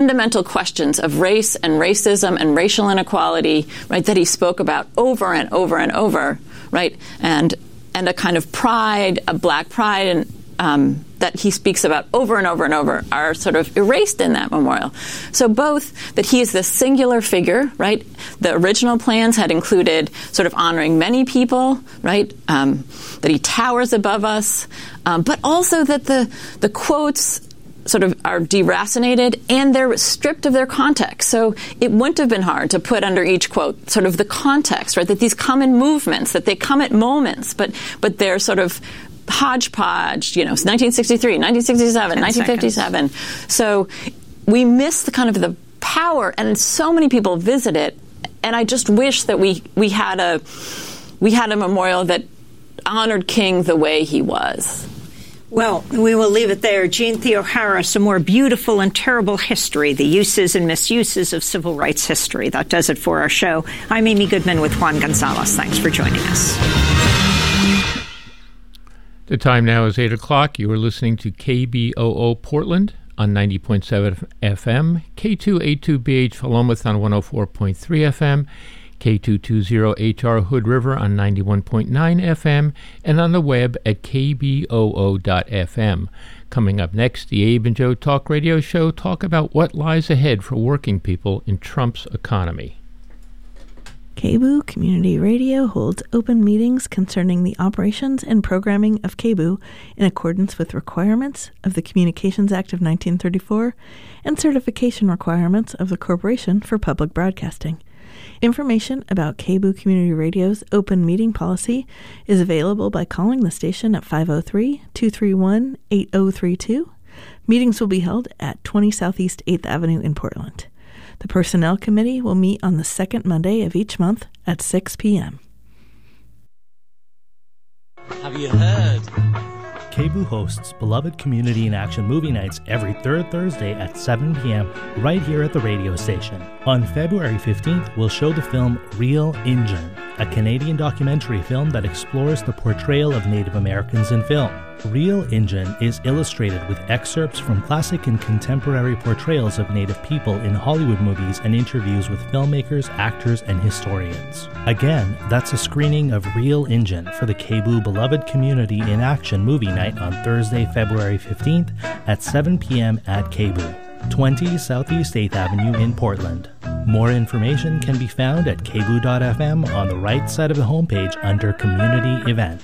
fundamental questions of race and racism and racial inequality, right, that he spoke about over and over and over, right, and a kind of pride, a black pride, and that he speaks about over and over and over are sort of erased in that memorial. So both that he is this singular figure, right? The original plans had included sort of honoring many people, right? That he towers above us, but also that the quotes sort of are deracinated and they're stripped of their context. So it wouldn't have been hard to put under each quote sort of the context, right? That these come in movements, that they come at moments, but they're sort of hodgepodge, 1963, 1967, 1957. So we miss the kind of the power, and so many people visit it. And I just wish that we had a memorial that honored King the way he was. Well, we will leave it there. Jean Theoharis, A More Beautiful and Terrible History, the Uses and Misuses of Civil Rights History. That does it for our show. I'm Amy Goodman with Juan Gonzalez. Thanks for joining us. The time now is 8 o'clock. You are listening to KBOO Portland on 90.7 FM, K282BH Philomath on 104.3 FM, K220HR Hood River on 91.9 FM, and on the web at kboo.fm. Coming up next, the Abe and Joe Talk Radio Show talk about what lies ahead for working people in Trump's economy. KBOO Community Radio holds open meetings concerning the operations and programming of KBOO in accordance with requirements of the Communications Act of 1934 and certification requirements of the Corporation for Public Broadcasting. Information about KBOO Community Radio's open meeting policy is available by calling the station at 503-231-8032. Meetings will be held at 20 Southeast 8th Avenue in Portland. The Personnel Committee will meet on the second Monday of each month at 6 p.m. Have you heard? KBOO hosts beloved Community in Action movie nights every third Thursday at 7 p.m. right here at the radio station. On February 15th, we'll show the film Real Injun, a Canadian documentary film that explores the portrayal of Native Americans in film. Real Injun is illustrated with excerpts from classic and contemporary portrayals of Native people in Hollywood movies and interviews with filmmakers, actors, and historians. Again, that's a screening of Real Injun for the KBOO Beloved Community in Action movie night on Thursday, February 15th at 7 p.m. at KBOO, 20 Southeast 8th Avenue in Portland. More information can be found at kboo.fm on the right side of the homepage under Community Events.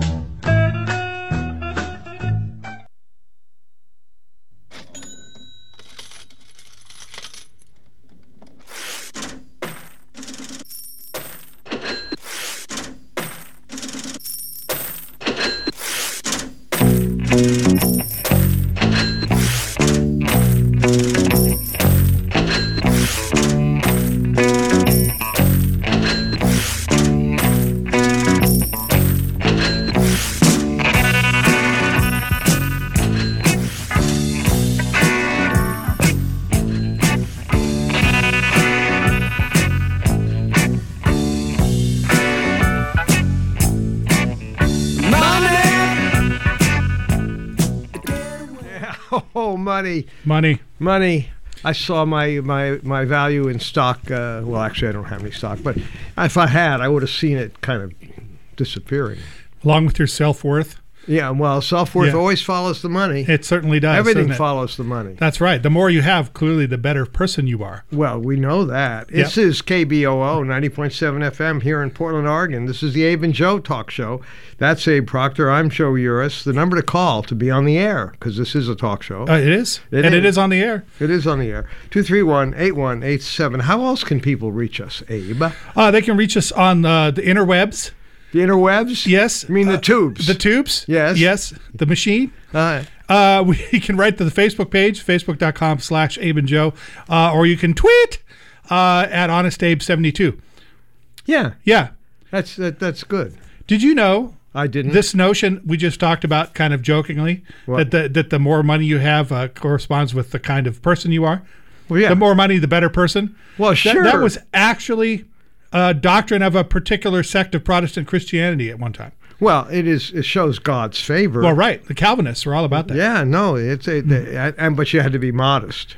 Money. I saw my value in stock. Well, actually, I don't have any stock, but if I had, I would have seen it kind of disappearing. Along with your self-worth? Yeah, well, self-worth always follows the money. It certainly does. Everything follows the money. That's right. The more you have, clearly, the better person you are. Well, we know that. This is KBOO 90.7 FM here in Portland, Oregon. This is the Abe and Joe Talk Show. That's Abe Proctor. I'm Joe Uris. The number to call to be on the air, because this is a talk show. It is. It is on the air. It is on the air. 231-8187. How else can people reach us, Abe? They can reach us on the interwebs. The interwebs? Yes. I mean the tubes. The tubes? Yes. Yes. The machine? We can write to the Facebook page, facebook.com/AbeandJoe, or you can tweet at HonestAbe72. Yeah. Yeah. That's good. Did you know? I didn't. This notion we just talked about kind of jokingly, that the more money you have corresponds with the kind of person you are? Well, yeah. The more money, the better person? Well, sure. That was actually a doctrine of a particular sect of Protestant Christianity at one time. Well, it shows God's favor. Well, right. The Calvinists are all about that. Yeah, no, but you had to be modest.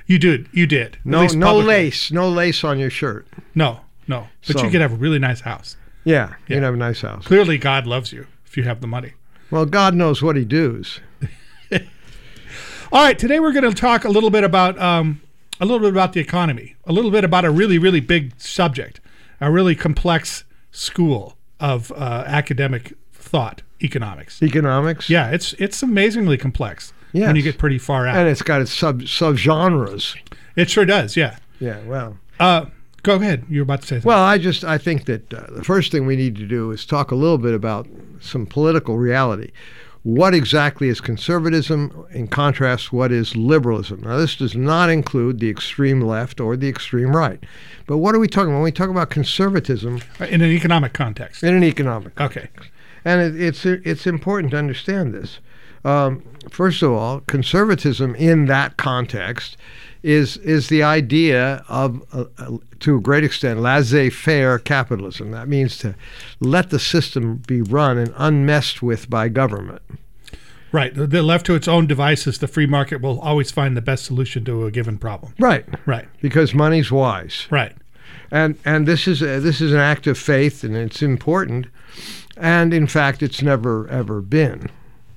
You did. No lace on your shirt. No. But So- you could have a really nice house. Yeah, you can have a nice house. Clearly, God loves you if you have the money. Well, God knows what he does. All right, today we're going to talk a little bit about the economy, a little bit about a really, really big subject, a really complex school of academic thought, economics. Economics? Yeah, it's amazingly complex Yes. when you get pretty far out. And it's got its subgenres. It sure does, yeah. Yeah, well. Go ahead. You were about to say something. Well, I think that the first thing we need to do is talk a little bit about some political reality. What exactly is conservatism? In contrast, what is liberalism? Now, this does not include the extreme left or the extreme right. But what are we talking about when we talk about conservatism? In an economic context. In an economic context. Okay. And it's important to understand this. First of all, conservatism in that context is the idea of, to a great extent, laissez-faire capitalism. That means to let the system be run and unmessed with by government. Right. They're left to its own devices. The free market will always find the best solution to a given problem. Right. Right. Because money's wise. Right. And this is an act of faith, and it's important. And in fact, it's never ever been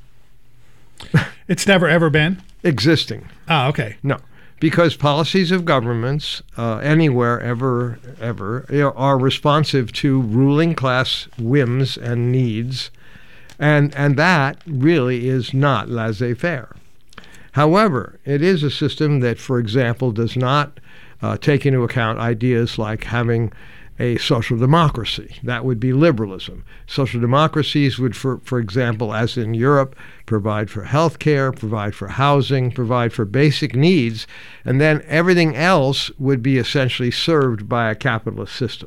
It's never ever been existing. Ah, okay. No. Because policies of governments anywhere ever are responsive to ruling class whims and needs, and that really is not laissez-faire. However, it is a system that, for example, does not take into account ideas like having a social democracy. That would be liberalism. Social democracies would, for example, as in Europe, provide for health care, provide for housing, provide for basic needs, and then everything else would be essentially served by a capitalist system.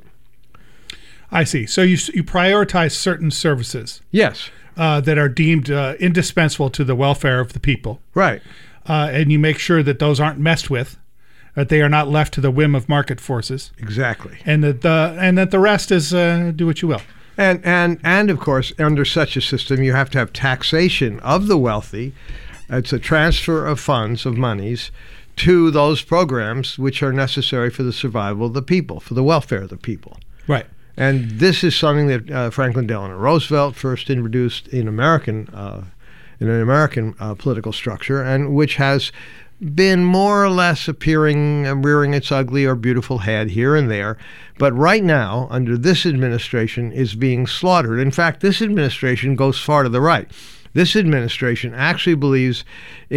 I see. So you prioritize certain services. Yes. That are deemed indispensable to the welfare of the people. Right. And you make sure that those aren't messed with, that they are not left to the whim of market forces. Exactly. And that the rest is do what you will. And of course, under such a system, you have to have taxation of the wealthy. It's a transfer of funds, of monies, to those programs which are necessary for the survival of the people, for the welfare of the people. Right. And this is something that Franklin Delano Roosevelt first introduced in an American political structure, and which has been more or less appearing and rearing its ugly or beautiful head here and there, but right now, under this administration, is being slaughtered. In fact, this administration goes far to the right. This administration actually believes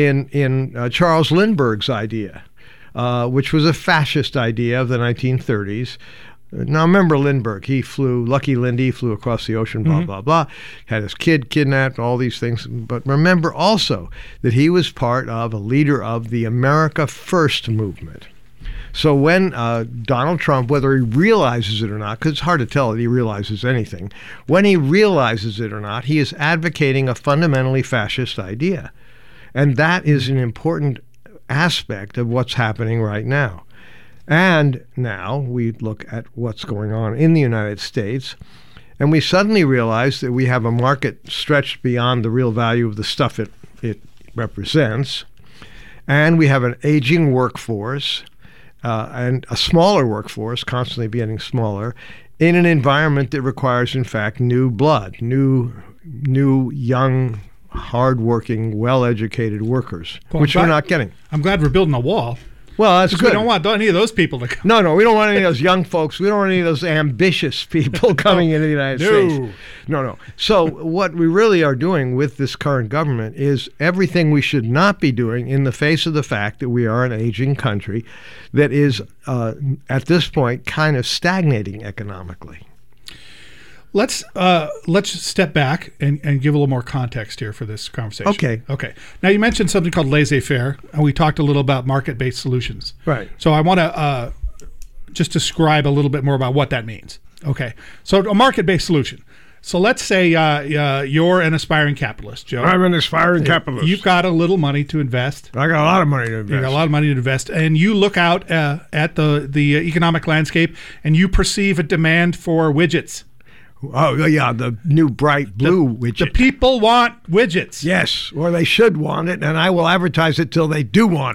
in Charles Lindbergh's idea, which was a fascist idea of the 1930s. Now, remember Lindbergh. Lucky Lindy flew across the ocean, blah, blah, blah, had his kid kidnapped, all these things. But remember also that he was part of, a leader of the America First movement. So when Donald Trump, whether he realizes it or not, because it's hard to tell that he realizes anything, when he realizes it or not, he is advocating a fundamentally fascist idea. And that is an important aspect of what's happening right now. And now we look at what's going on in the United States, and we suddenly realize that we have a market stretched beyond the real value of the stuff it represents, and we have an aging workforce and a smaller workforce, constantly getting smaller, in an environment that requires, in fact, new blood, new young, hardworking, well-educated workers, which we're not getting. I'm glad we're building a wall. Well, that's good. We don't want any of those people to come. No, we don't want any of those young folks. We don't want any of those ambitious people coming into the United States. No. So what we really are doing with this current government is everything we should not be doing in the face of the fact that we are an aging country that is, at this point, kind of stagnating economically. Let's step back and give a little more context here for this conversation. Okay. Now, you mentioned something called laissez-faire, and we talked a little about market-based solutions. Right. So I want to just describe a little bit more about what that means. Okay. So a market-based solution. So let's say you're an aspiring capitalist, Joe. I'm an aspiring capitalist. You've got a little money to invest. I got a lot of money to invest. You got a lot of money to invest, and you look out at the economic landscape, and you perceive a demand for widgets. Oh, yeah, the new bright blue widget. The people want widgets. Yes, or they should want it, and I will advertise it till they do want it.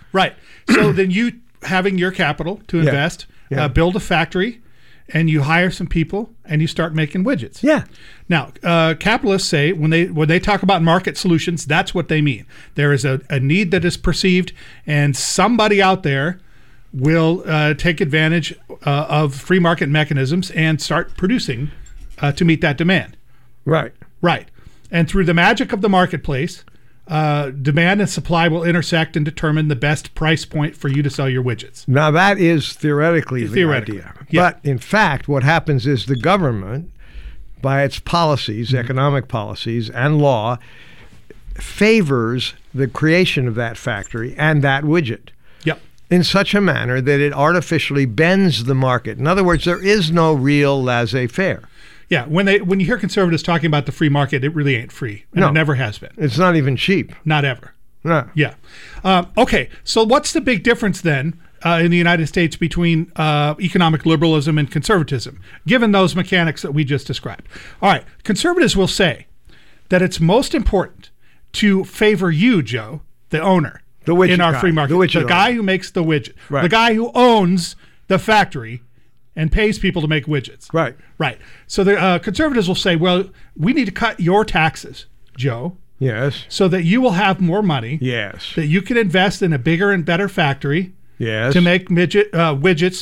Right. So then you having your capital to invest, build a factory, and you hire some people, and you start making widgets. Yeah. Now, capitalists say when they talk about market solutions, that's what they mean. There is a need that is perceived, and somebody out there will take advantage of free market mechanisms and start producing to meet that demand. Right. Right. And through the magic of the marketplace, demand and supply will intersect and determine the best price point for you to sell your widgets. Now, that is theoretically the idea. Yeah. But in fact, what happens is the government, by its policies, economic policies, and law, favors the creation of that factory and that widget in such a manner that it artificially bends the market. In other words, there is no real laissez-faire. Yeah, when you hear conservatives talking about the free market, it really ain't free, and it never has been. It's not even cheap. Not ever. No. Yeah. Okay, so what's the big difference then in the United States between economic liberalism and conservatism, given those mechanics that we just described? All right, conservatives will say that it's most important to favor you, Joe, the owner, the widget in our guy, free market, the guy who makes the widget, right. the guy who owns the factory and pays people to make widgets. Right. Right. So the conservatives will say, well, we need to cut your taxes, Joe. Yes. So that you will have more money. Yes. That you can invest in a bigger and better factory. Yes. To make widgets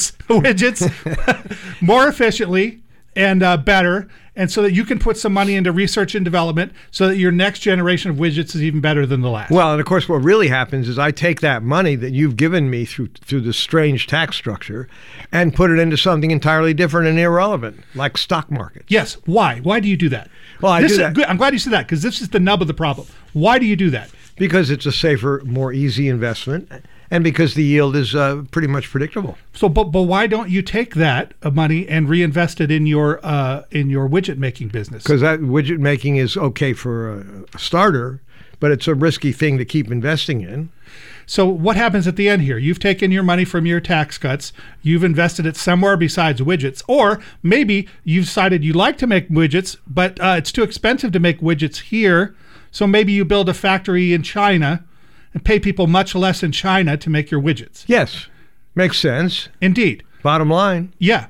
more efficiently and better, and so that you can put some money into research and development so that your next generation of widgets is even better than the last. Well, and of course, what really happens is I take that money that you've given me through this strange tax structure and put it into something entirely different and irrelevant, like stock markets. Yes. Why? Why do you do that? Well, I do that. Good. I'm glad you said that, because this is the nub of the problem. Why do you do that? Because it's a safer, more easy investment, and because the yield is pretty much predictable. So, but why don't you take that money and reinvest it in your widget making business? Because that widget making is okay for a starter, but it's a risky thing to keep investing in. So what happens at the end here? You've taken your money from your tax cuts, you've invested it somewhere besides widgets, or maybe you've decided you like to make widgets, but it's too expensive to make widgets here. So maybe you build a factory in China and pay people much less in China to make your widgets. Yes. Makes sense. Indeed. Bottom line. Yeah.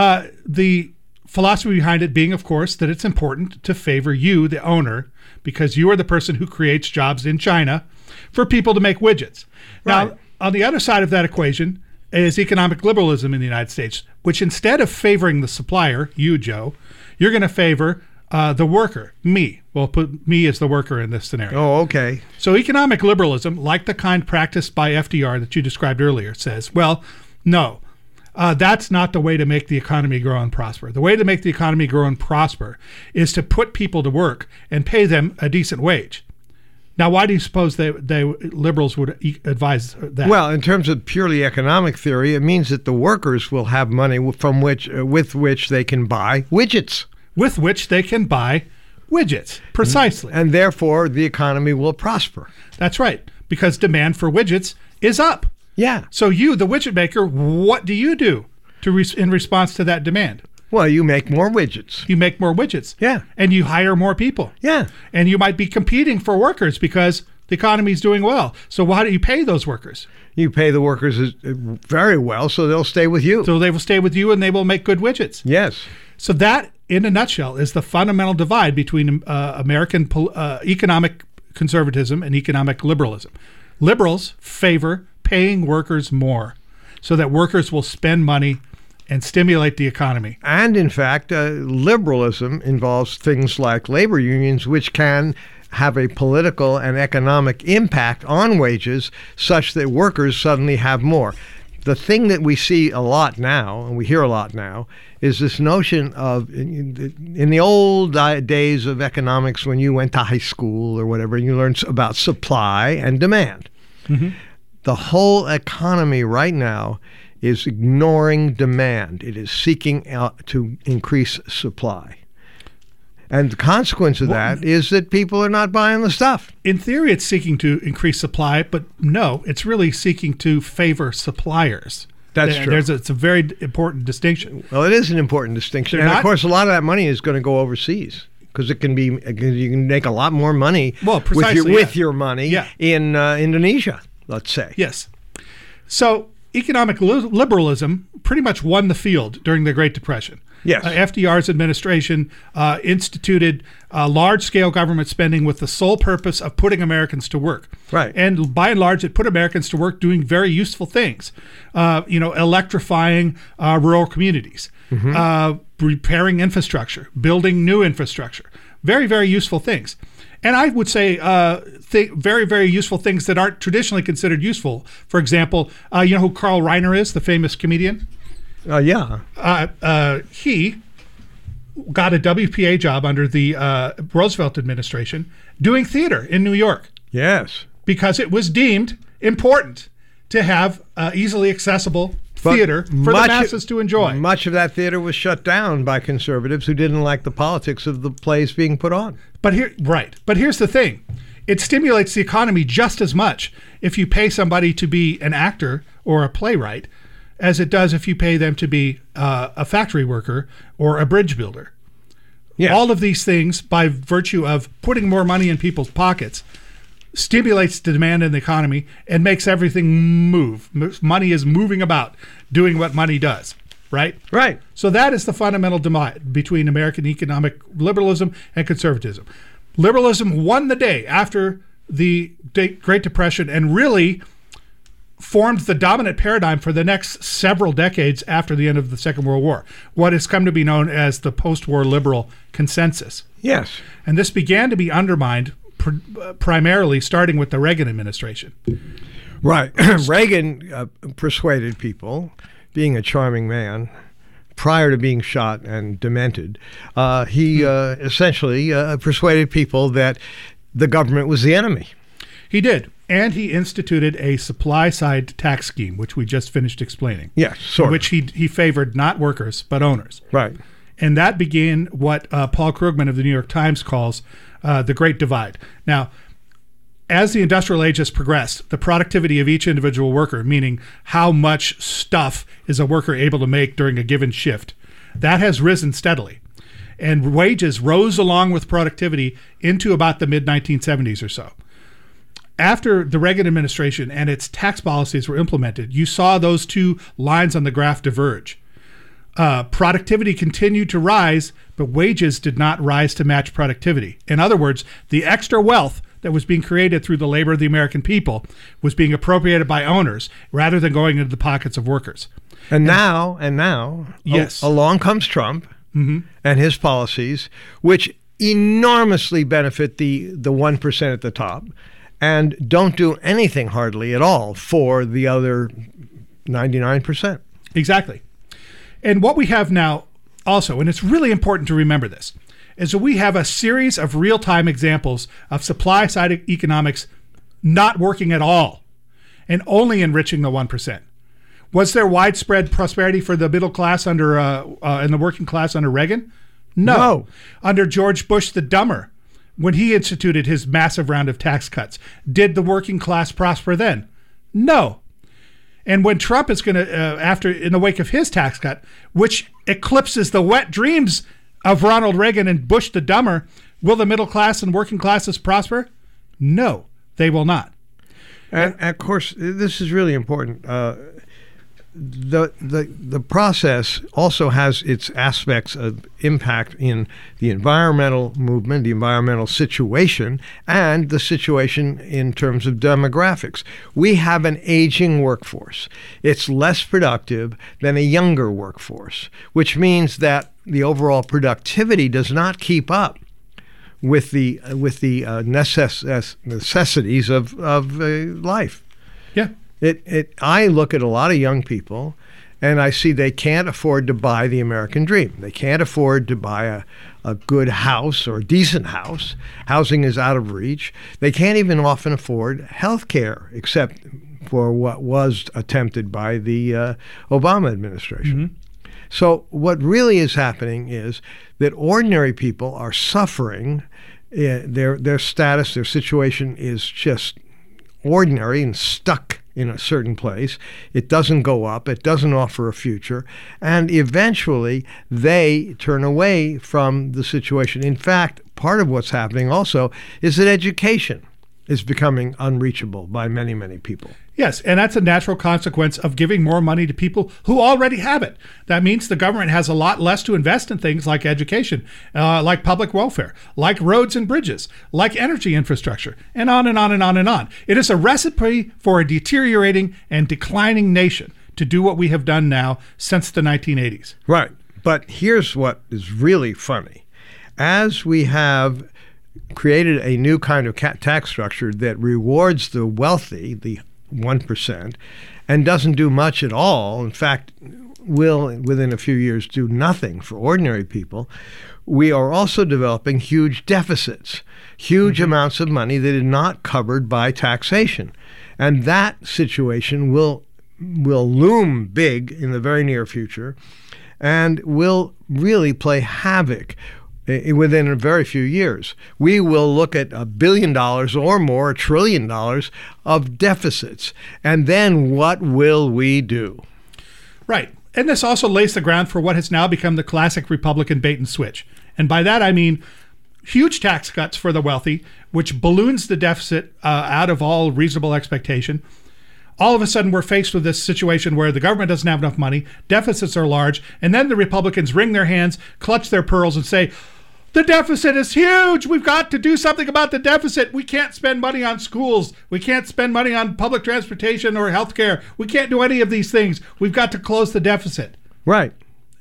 The philosophy behind it being, of course, that it's important to favor you, the owner, because you are the person who creates jobs in China for people to make widgets. Right. Now, on the other side of that equation is economic liberalism in the United States, which instead of favoring the supplier, you, Joe, you're going to favor the worker, me. We'll put me as the worker in this scenario. Oh, okay. So economic liberalism, like the kind practiced by FDR that you described earlier, says, well, no, that's not the way to make the economy grow and prosper. The way to make the economy grow and prosper is to put people to work and pay them a decent wage. Now, why do you suppose they liberals would advise that? Well, in terms of purely economic theory, it means that the workers will have money with which they can buy widgets. With which they can buy widgets, precisely. And therefore, the economy will prosper. That's right, because demand for widgets is up. Yeah. So you, the widget maker, what do you do in response to that demand? Well, you make more widgets. You make more widgets. Yeah. And you hire more people. Yeah. And you might be competing for workers because the economy is doing well. So why do you pay those workers? You pay the workers very well, so they'll stay with you. So they will stay with you and they will make good widgets. Yes. So that, in a nutshell, is the fundamental divide between American economic conservatism and economic liberalism. Liberals favor paying workers more so that workers will spend money and stimulate the economy. And in fact, liberalism involves things like labor unions, which can have a political and economic impact on wages such that workers suddenly have more. The thing that we see a lot now, and we hear a lot now, is this notion of, in the old days of economics when you went to high school or whatever, you learned about supply and demand. Mm-hmm. The whole economy right now is ignoring demand. It is seeking out to increase supply. And the consequence of that is that people are not buying the stuff. In theory, it's seeking to increase supply, but no, it's really seeking to favor suppliers. That's true. It's a very important distinction. Well, it is an important distinction. And of course, a lot of that money is going to go overseas because you can make a lot more money with your money in Indonesia. let's say. Yes. So economic liberalism pretty much won the field during the Great Depression. Yes. FDR's administration instituted large-scale government spending with the sole purpose of putting Americans to work. Right. And by and large, it put Americans to work doing very useful things, electrifying rural communities, repairing infrastructure, building new infrastructure. Very, very useful things. And I would say very, very useful things that aren't traditionally considered useful. For example, you know who Carl Reiner is, the famous comedian? Yeah. He got a WPA job under the Roosevelt administration doing theater in New York. Yes. Because it was deemed important to have easily accessible theater for the masses to enjoy. Much of that theater was shut down by conservatives who didn't like the politics of the plays being put on. But here's the thing. It stimulates the economy just as much if you pay somebody to be an actor or a playwright as it does if you pay them to be a factory worker or a bridge builder. Yeah. All of these things, by virtue of putting more money in people's pockets, stimulates the demand in the economy and makes everything move. Money is moving about, doing what money does, right? Right. So that is the fundamental divide between American economic liberalism and conservatism. Liberalism won the day after the Great Depression and really formed the dominant paradigm for the next several decades after the end of the Second World War, what has come to be known as the post-war liberal consensus. Yes. And this began to be undermined primarily starting with the Reagan administration. Right. Reagan persuaded people, being a charming man, prior to being shot and demented, he essentially persuaded people that the government was the enemy. He did. And he instituted a supply-side tax scheme, which we just finished explaining. Yes, sort of. Which he favored not workers, but owners. Right. And that began what Paul Krugman of the New York Times calls the Great Divide. Now, as the industrial age has progressed, the productivity of each individual worker, meaning how much stuff is a worker able to make during a given shift, that has risen steadily. And wages rose along with productivity into about the mid-1970s or so. After the Reagan administration and its tax policies were implemented, you saw those two lines on the graph diverge. Productivity continued to rise, but wages did not rise to match productivity. In other words, the extra wealth that was being created through the labor of the American people was being appropriated by owners rather than going into the pockets of workers. And now, yes, along comes Trump and his policies, which enormously benefit the 1% at the top, and don't do anything hardly at all for the other 99%. Exactly. And what we have now also, and it's really important to remember this, is that we have a series of real-time examples of supply-side economics not working at all and only enriching the 1%. Was there widespread prosperity for the middle class under and the working class under Reagan? No. Under George Bush the Dumber, when he instituted his massive round of tax cuts, did the working class prosper then? No. And when Trump is going to, in the wake of his tax cut, which eclipses the wet dreams of Ronald Reagan and Bush the Dumber, will the middle class and working classes prosper? No, they will not. And of course, this is really important. The process also has its aspects of impact in the environmental movement, the environmental situation, and the situation in terms of demographics. We have an aging workforce. It's less productive than a younger workforce, which means that the overall productivity does not keep up with the necessities of life. Yeah. I look at a lot of young people and I see they can't afford to buy the American dream. They can't afford to buy a good house or a decent house. Housing is out of reach. They can't even often afford health care, except for what was attempted by the Obama administration. So what really is happening is that ordinary people are suffering. Their status, their situation is just ordinary and stuck in a certain place. It doesn't go up. It doesn't offer a future. And eventually they turn away from the situation. In fact, part of what's happening also is that education is becoming unreachable by many, many people. Yes, and that's a natural consequence of giving more money to people who already have it. That means the government has a lot less to invest in things like education, like public welfare, like roads and bridges, like energy infrastructure, and on and on and on and on. It is a recipe for a deteriorating and declining nation to do what we have done now since the 1980s. Right. But here's what is really funny. As we have created a new kind of tax structure that rewards the wealthy, the 1%, and doesn't do much at all, in fact, will within a few years do nothing for ordinary people, we are also developing huge deficits, huge amounts of money that is not covered by taxation. And that situation will loom big in the very near future and will really play havoc within a very few years. We will look at $1 billion or more, $1 trillion of deficits. And then what will we do? Right. And this also lays the ground for what has now become the classic Republican bait and switch. And by that, I mean huge tax cuts for the wealthy, which balloons the deficit out of all reasonable expectation. All of a sudden, we're faced with this situation where the government doesn't have enough money, deficits are large, and then the Republicans wring their hands, clutch their pearls, and say, the deficit is huge. We've got to do something about the deficit. We can't spend money on schools. We can't spend money on public transportation or health care. We can't do any of these things. We've got to close the deficit. Right.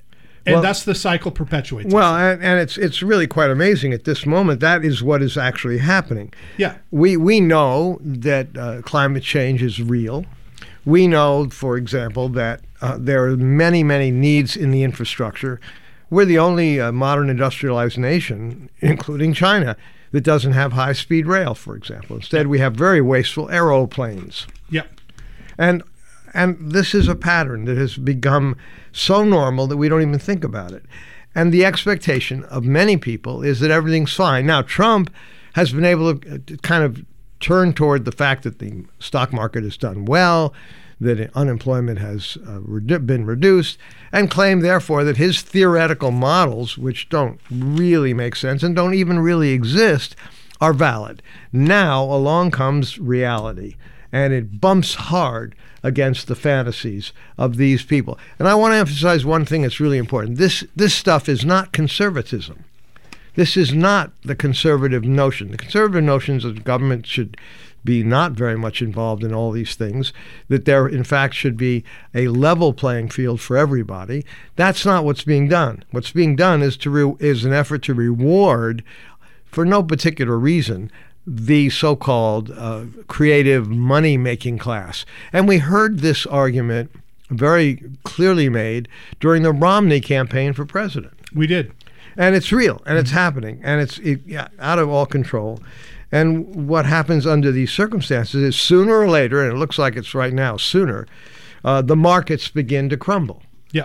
And thus the cycle perpetuates. Well, and it's really quite amazing at this moment. That is what is actually happening. Yeah. We know that climate change is real. We know, for example, that there are many, many needs in the infrastructure. We're the only modern industrialized nation, including China, that doesn't have high-speed rail, for example. Instead, we have very wasteful aeroplanes. Yep. And this is a pattern that has become so normal that we don't even think about it. And the expectation of many people is that everything's fine. Now, Trump has been able to kind of turn toward the fact that the stock market has done well, that unemployment has been reduced, and claim, therefore, that his theoretical models, which don't really make sense and don't even really exist, are valid. Now along comes reality, and it bumps hard against the fantasies of these people. And I want to emphasize one thing that's really important. This stuff is not conservatism. This is not the conservative notion. The conservative notions of the government should be not very much involved in all these things, that there, in fact, should be a level playing field for everybody. That's not what's being done. What's being done is an effort to reward, for no particular reason, the so-called creative money-making class. And we heard this argument very clearly made during the Romney campaign for president. We did. And it's real, and it's happening, and it's out of all control. And what happens under these circumstances is sooner or later, and it looks like it's right now, sooner, the markets begin to crumble. Yeah.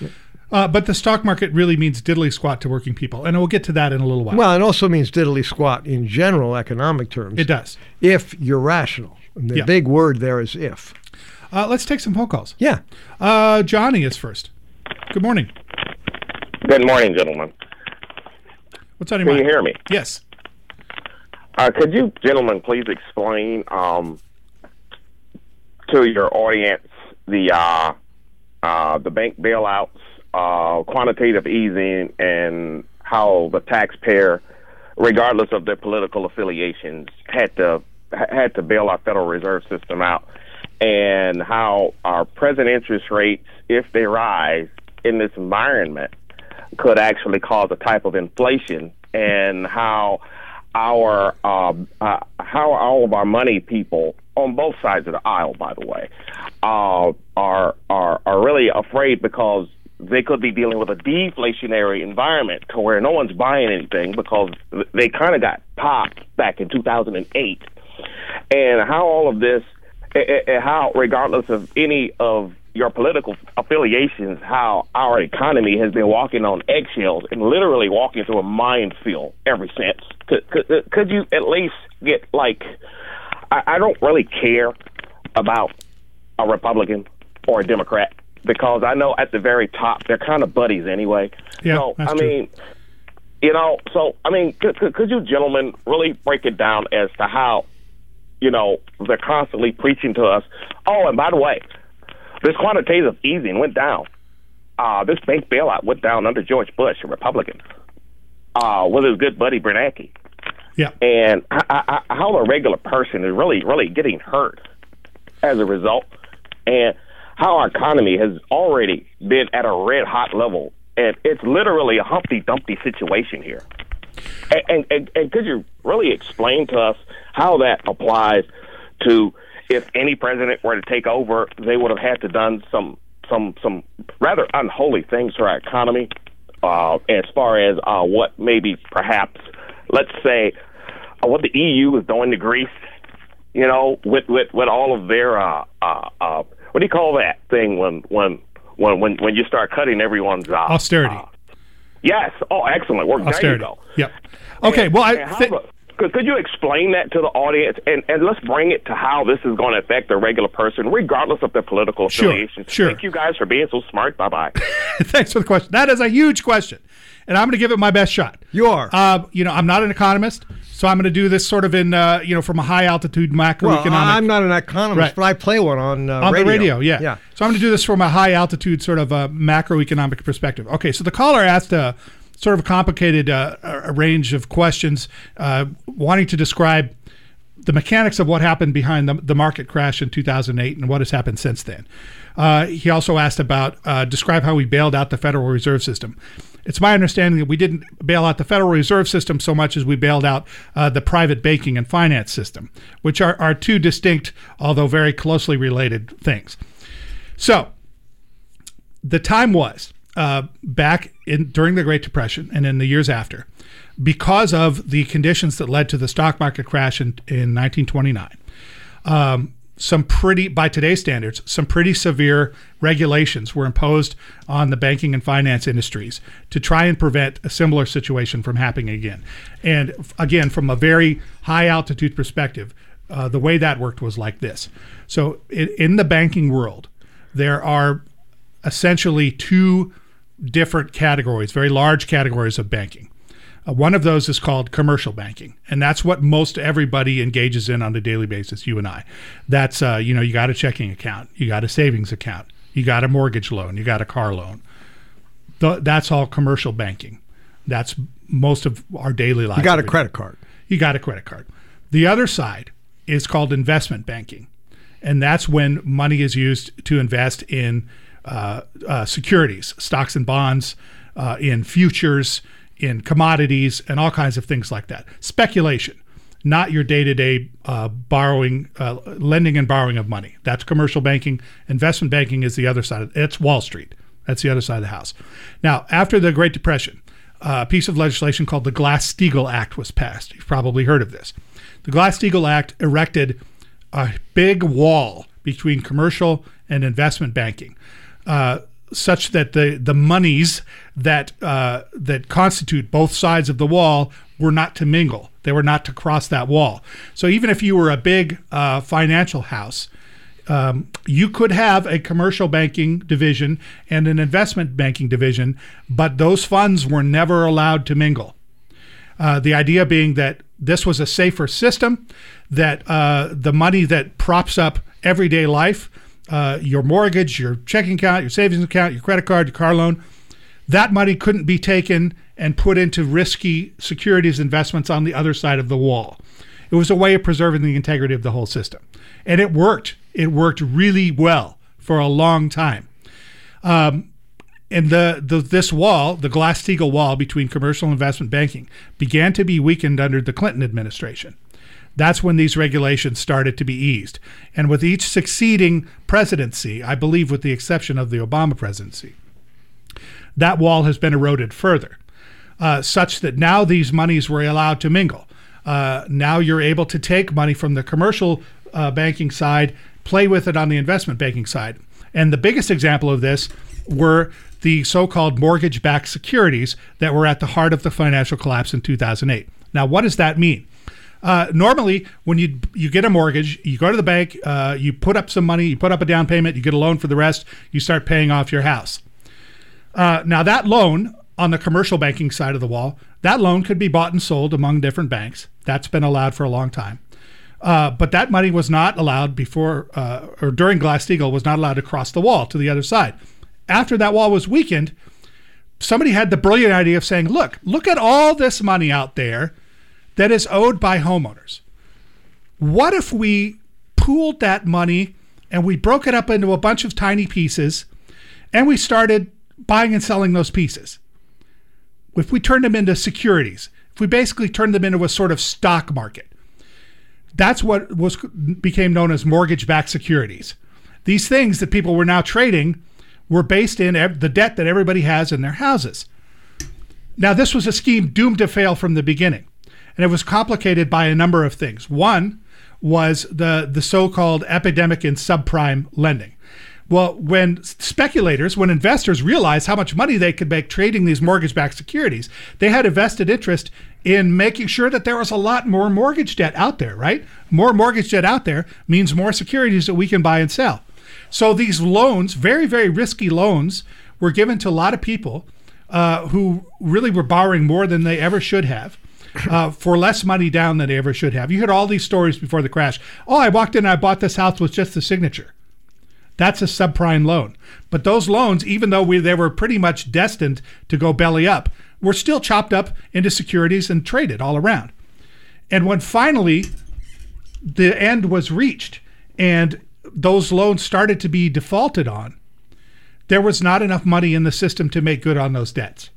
But the stock market really means diddly squat to working people, and we'll get to that in a little while. Well, it also means diddly squat in general economic terms. It does. If you're rational. The big word there is if. Let's take some phone calls. Yeah. Johnny is first. Good morning. Good morning, gentlemen. What's on your mind? Can you hear me? Yes. Could you gentlemen please explain to your audience the bank bailouts, quantitative easing, and how the taxpayer, regardless of their political affiliations, had to bail our Federal Reserve System out, and how our present interest rates, if they rise in this environment, could actually cause a type of inflation, and how all of our money people on both sides of the aisle, by the way, are really afraid because they could be dealing with a deflationary environment to where no one's buying anything because they kind of got popped back in 2008, and how all of this, how regardless of any of your political affiliations, how our economy has been walking on eggshells and literally walking through a minefield ever since. Could you at least get, like, I don't really care about a Republican or a Democrat because I know at the very top they're kind of buddies anyway. Yeah, so, that's true. Could you gentlemen really break it down as to how they're constantly preaching to us, oh, and by the way, this quantitative easing went down. This bank bailout went down under George Bush, a Republican, with his good buddy Bernanke. Yeah. And how a regular person is really, really getting hurt as a result, and how our economy has already been at a red-hot level, and it's literally a Humpty Dumpty situation here. And could you really explain to us how that applies to if any president were to take over, they would have had to done some rather unholy things to our economy, as far as what maybe perhaps, let's say, what the EU is doing to Greece, with all of their what do you call that thing when you start cutting everyone's austerity? Yes. Oh, excellent work. Austerity. There you go. Yep. Okay. Could you explain that to the audience, and let's bring it to how this is going to affect the regular person, regardless of their political affiliation? Sure. Thank you guys for being so smart. Bye-bye. Thanks for the question. That is a huge question, and I'm going to give it my best shot. You are. I'm not an economist, so I'm going to do this sort of in, from a high-altitude macroeconomic. Well, I'm not an economist, right. but I play one on radio. The radio, yeah. So I'm going to do this from a high-altitude sort of macroeconomic perspective. Okay, so the caller asked sort of a complicated a range of questions, wanting to describe the mechanics of what happened behind the market crash in 2008 and what has happened since then. He also asked about describe how we bailed out the Federal Reserve System. It's my understanding that we didn't bail out the Federal Reserve System so much as we bailed out the private banking and finance system, which are two distinct, although very closely related things. So the time was back during the Great Depression and in the years after, because of the conditions that led to the stock market crash in 1929. By today's standards, some pretty severe regulations were imposed on the banking and finance industries to try and prevent a similar situation from happening again. And again, from a very high altitude perspective, the way that worked was like this. So in the banking world, there are essentially two different categories, very large categories of banking. One of those is called commercial banking, and that's what most everybody engages in on a daily basis, you and I. That's, you got a checking account, you got a savings account, you got a mortgage loan, you got a car loan. That's all commercial banking. That's most of our daily life. You got a credit card. You got a credit card. The other side is called investment banking, and that's when money is used to invest in securities, stocks and bonds, in futures, in commodities, and all kinds of things like that. Speculation, not your day-to-day borrowing, lending and borrowing of money. That's commercial banking. Investment banking is the other side. It's Wall Street. That's the other side of the house. Now, after the Great Depression, a piece of legislation called the Glass-Steagall Act was passed. You've probably heard of this. The Glass-Steagall Act erected a big wall between commercial and investment banking, such that the monies that constitute both sides of the wall were not to mingle. They were not to cross that wall. So even if you were a big financial house, you could have a commercial banking division and an investment banking division, but those funds were never allowed to mingle. The idea being that this was a safer system, that the money that props up everyday life, your mortgage, your checking account, your savings account, your credit card, your car loan, that money couldn't be taken and put into risky securities investments on the other side of the wall. It was a way of preserving the integrity of the whole system. And it worked. It worked really well for a long time. And this wall, the Glass-Steagall wall between commercial and investment banking, began to be weakened under the Clinton administration. That's when these regulations started to be eased. And with each succeeding presidency, I believe with the exception of the Obama presidency, that wall has been eroded further, such that now these monies were allowed to mingle. Now you're able to take money from the commercial banking side, play with it on the investment banking side. And the biggest example of this were the so-called mortgage-backed securities that were at the heart of the financial collapse in 2008. Now, what does that mean? Normally, when you get a mortgage, you go to the bank, you put up some money, you put up a down payment, you get a loan for the rest, you start paying off your house. Now, that loan on the commercial banking side of the wall, that loan could be bought and sold among different banks. That's been allowed for a long time. But that money was not allowed before or during Glass-Steagall was not allowed to cross the wall to the other side. After that wall was weakened, somebody had the brilliant idea of saying, look at all this money out there that is owed by homeowners. What if we pooled that money and we broke it up into a bunch of tiny pieces and we started buying and selling those pieces? If we turned them into securities, if we basically turned them into a sort of stock market, that's what became known as mortgage-backed securities. These things that people were now trading were based in the debt that everybody has in their houses. Now, this was a scheme doomed to fail from the beginning, and it was complicated by a number of things. One was the so-called epidemic in subprime lending. Well, when investors realized how much money they could make trading these mortgage-backed securities, they had a vested interest in making sure that there was a lot more mortgage debt out there, right? More mortgage debt out there means more securities that we can buy and sell. So these loans, very, very risky loans, were given to a lot of people who really were borrowing more than they ever should have. For less money down than they ever should have. You heard all these stories before the crash. Oh, I walked in and I bought this house with just the signature. That's a subprime loan. But those loans, even though they were pretty much destined to go belly up, were still chopped up into securities and traded all around. And when finally the end was reached and those loans started to be defaulted on, there was not enough money in the system to make good on those debts.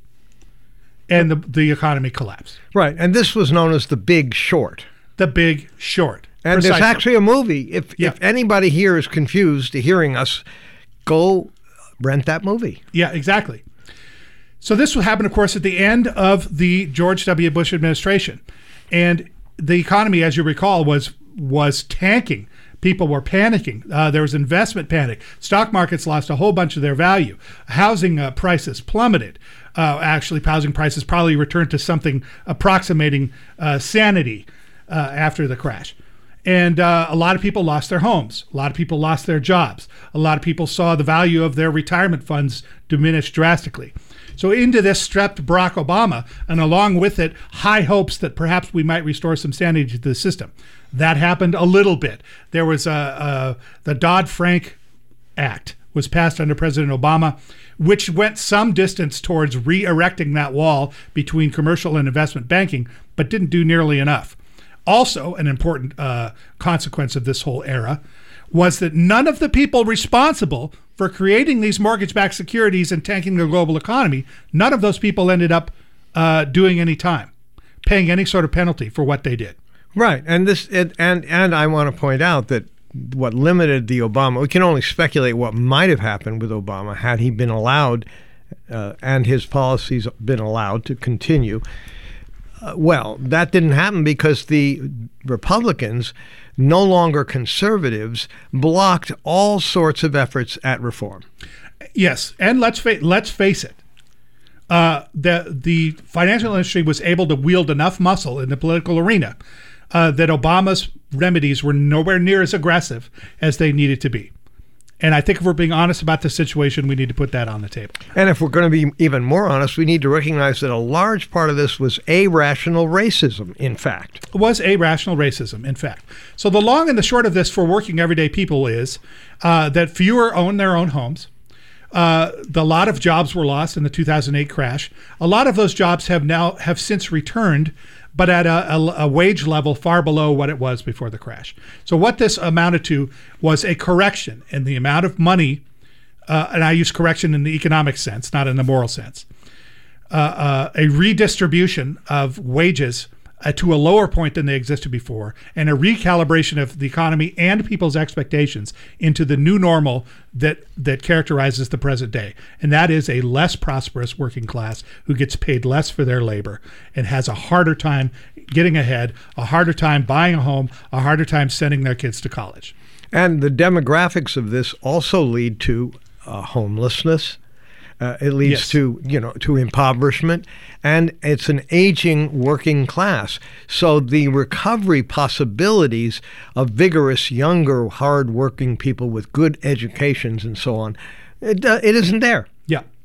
And the economy collapsed. Right. And this was known as the Big Short. The Big Short. And Precisely. There's actually a movie. If anybody here is confused hearing us, go rent that movie. Yeah, exactly. So this will happen, of course, at the end of the George W. Bush administration. And the economy, as you recall, was tanking. People were panicking. There was investment panic. Stock markets lost a whole bunch of their value. Housing prices plummeted. Actually, housing prices probably returned to something approximating sanity after the crash. And a lot of people lost their homes. A lot of people lost their jobs. A lot of people saw the value of their retirement funds diminish drastically. So into this stepped Barack Obama, and along with it, high hopes that perhaps we might restore some sanity to the system. That happened a little bit. There was the Dodd-Frank Act was passed under President Obama, which went some distance towards re-erecting that wall between commercial and investment banking, but didn't do nearly enough. Also, an important consequence of this whole era was that none of the people responsible for creating these mortgage-backed securities and tanking the global economy, none of those people ended up doing any time, paying any sort of penalty for what they did. Right. And I want to point out that what limited the Obama, we can only speculate what might have happened with Obama had he been allowed and his policies been allowed to continue. Well, that didn't happen because the Republicans, no longer conservatives, blocked all sorts of efforts at reform. Yes, and let's face it. The financial industry was able to wield enough muscle in the political arena that Obama's remedies were nowhere near as aggressive as they needed to be. And I think if we're being honest about the situation, we need to put that on the table. And if we're going to be even more honest, we need to recognize that a large part of this was irrational racism, in fact. It was irrational racism, in fact. So the long and the short of this for working everyday people is that fewer own their own homes. The lot of jobs were lost in the 2008 crash. A lot of those jobs have since returned, but at a wage level far below what it was before the crash. So what this amounted to was a correction in the amount of money, and I use correction in the economic sense, not in the moral sense, a redistribution of wages to a lower point than they existed before, and a recalibration of the economy and people's expectations into the new normal that characterizes the present day. And that is a less prosperous working class who gets paid less for their labor and has a harder time getting ahead, a harder time buying a home, a harder time sending their kids to college. And the demographics of this also lead to homelessness. It leads to impoverishment, and it's an aging working class. So the recovery possibilities of vigorous, younger, hard-working people with good educations and so on, it isn't there. Yeah.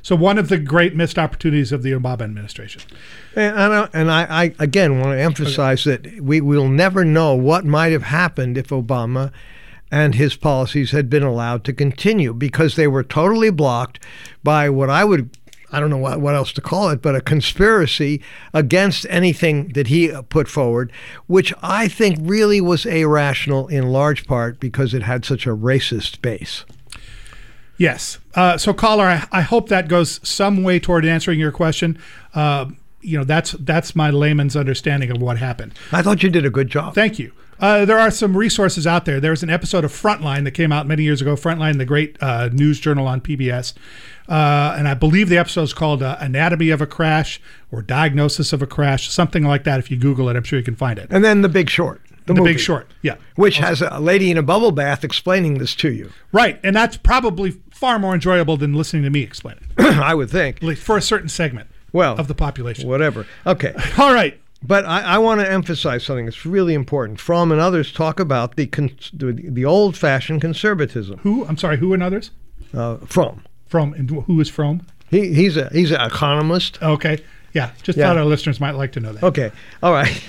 So one of the great missed opportunities of the Obama administration. And I again want to emphasize that we will never know what might have happened if Obama and his policies had been allowed to continue, because they were totally blocked by what I don't know what else to call it, but a conspiracy against anything that he put forward, which I think really was irrational in large part because it had such a racist base. Yes. So, caller, I hope that goes some way toward answering your question. That's my layman's understanding of what happened. I thought you did a good job. Thank you. There are some resources out there. There's an episode of Frontline that came out many years ago, Frontline, the great news journal on PBS. And I believe the episode is called Anatomy of a Crash or Diagnosis of a Crash, something like that. If you Google it, I'm sure you can find it. And then The Big Short. The Big Short, yeah. Which has a lady in a bubble bath explaining this to you. Right, and that's probably far more enjoyable than listening to me explain it. I would think. For a certain segment of the population. Whatever. Okay. All right. But I want to emphasize something that's really important. Fromm and others talk about the old-fashioned conservatism. Who? I'm sorry, who and others? Fromm. Fromm. And who is Fromm? He's an economist. Okay. Yeah, thought our listeners might like to know that. Okay, all right.